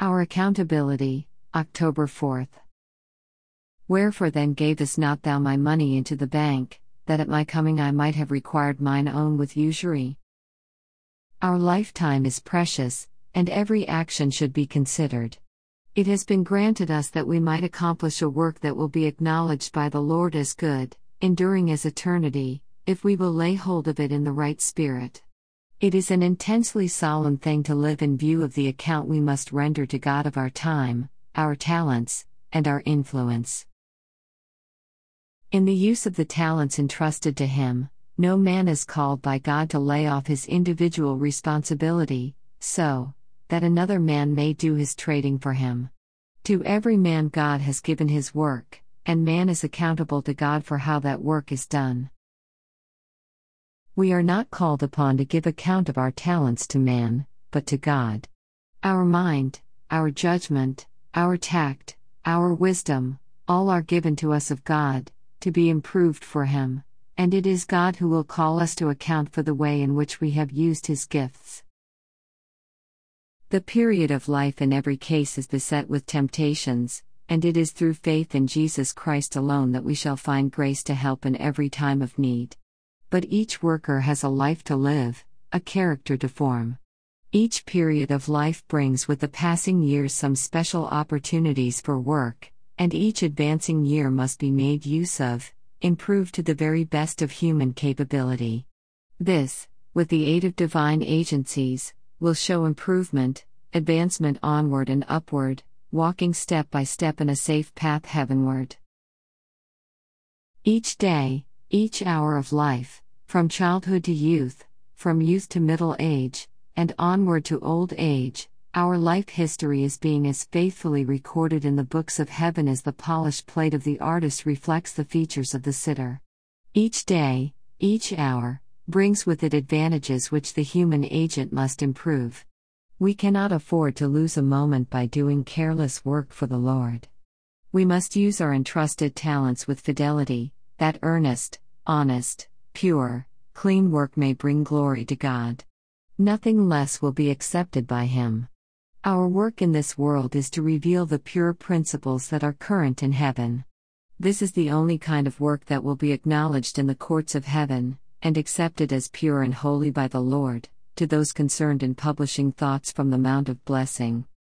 Our accountability, October 4th. Wherefore then gavest not thou my money into the bank, that at my coming I might have required mine own with usury? Our lifetime is precious, and every action should be considered. It has been granted us that we might accomplish a work that will be acknowledged by the Lord as good, enduring as eternity, if we will lay hold of it in the right spirit. It is an intensely solemn thing to live in view of the account we must render to God of our time, our talents, and our influence. In the use of the talents entrusted to him, no man is called by God to lay off his individual responsibility, so that another man may do his trading for him. To every man God has given his work, and man is accountable to God for how that work is done. We are not called upon to give account of our talents to man, but to God. Our mind, our judgment, our tact, our wisdom, all are given to us of God, to be improved for Him, and it is God who will call us to account for the way in which we have used His gifts. The period of life in every case is beset with temptations, and it is through faith in Jesus Christ alone that we shall find grace to help in every time of need. But each worker has a life to live, a character to form. Each period of life brings with the passing years some special opportunities for work, and each advancing year must be made use of, improved to the very best of human capability. This, with the aid of divine agencies, will show improvement, advancement onward and upward, walking step by step in a safe path heavenward. Each day, each hour of life, from childhood to youth, from youth to middle age, and onward to old age, our life history is being as faithfully recorded in the books of heaven as the polished plate of the artist reflects the features of the sitter. Each day, each hour, brings with it advantages which the human agent must improve. We cannot afford to lose a moment by doing careless work for the Lord. We must use our entrusted talents with fidelity, that earnest, honest, pure, clean work may bring glory to God. Nothing less will be accepted by Him. Our work in this world is to reveal the pure principles that are current in heaven. This is the only kind of work that will be acknowledged in the courts of heaven, and accepted as pure and holy by the Lord, to those concerned in publishing thoughts from the Mount of Blessing.